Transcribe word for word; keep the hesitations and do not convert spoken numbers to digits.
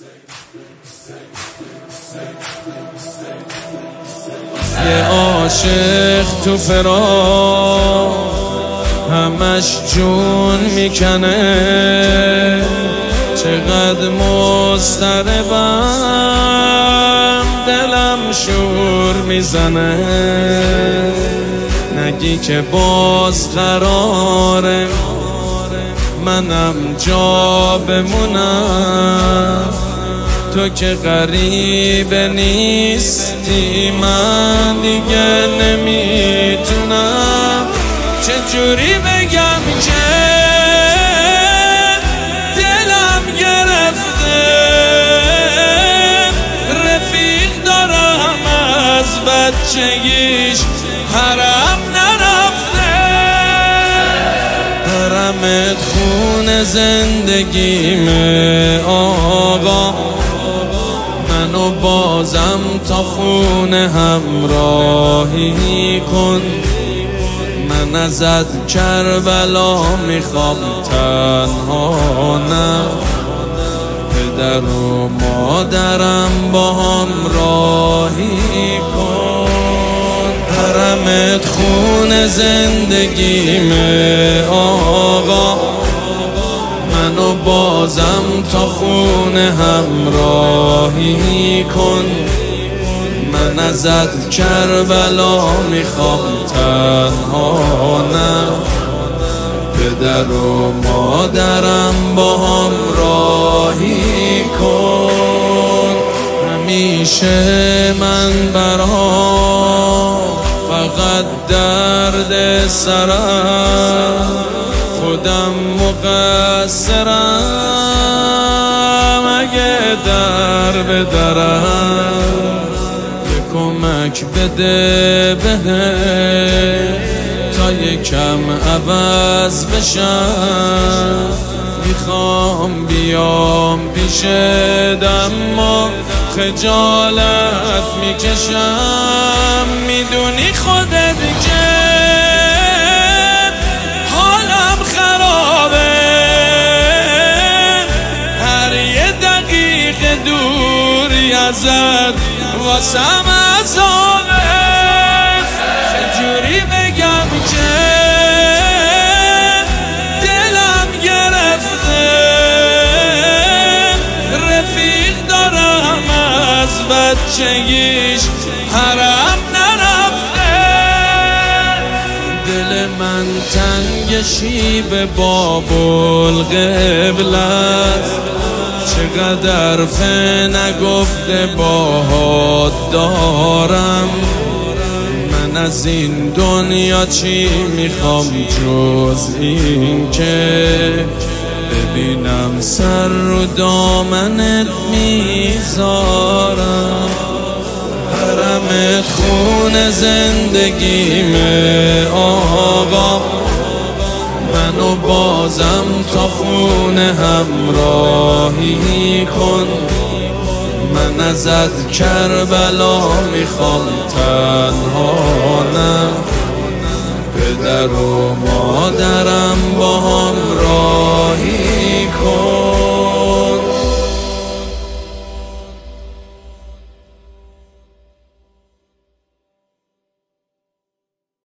یه عاشق تو فراق همش جون میکنه، چقدر مضطربم دلم شور میزنه. نگی که باز قراره منم جا بمونم، تو که غریب نیستی من دیگه نمیتونم. چجوری بگم که دلم گرفته، رفیق دارم از بچگیش حرم نرفته. حرمت خون زندگیمه آقا، منو بازم تا خونه همراهی کن. من ازت کربلا میخوام تنها نه، پدر و مادرم با هم راهی کن. حرمت خون زندگیمه آقا، منو بازم تا خونه همراهی کن. من ازت کربلا میخوام تنها نه، پدر و مادرم با هم راهی کن. همیشه من برام فقط درد سرم، خودم مقصرم اگه در بدرم. کمک بده بده تا یکم عوض بشم. میخوام بیام پیشت اما خجالت میکشم. میدونی خودت که حالم خرابه، هر یه دقیقه دوری ازت واسم عذابه. چجوری بگم که دلم گرفته، رفیق دارم از بچگیش حرم نرفته. دل من تنگ شیب بابالقبله، چقدر فه نگفته باهات دارم. من از این دنیا چی میخوام جز این که ببینم سر رو دامنت میذارم. حرمت خون زندگیمه آقا، منو بازم تا خونه همراهی کن. من ازت کربلا میخوام تنها نه، پدر و مادرم با هم راهی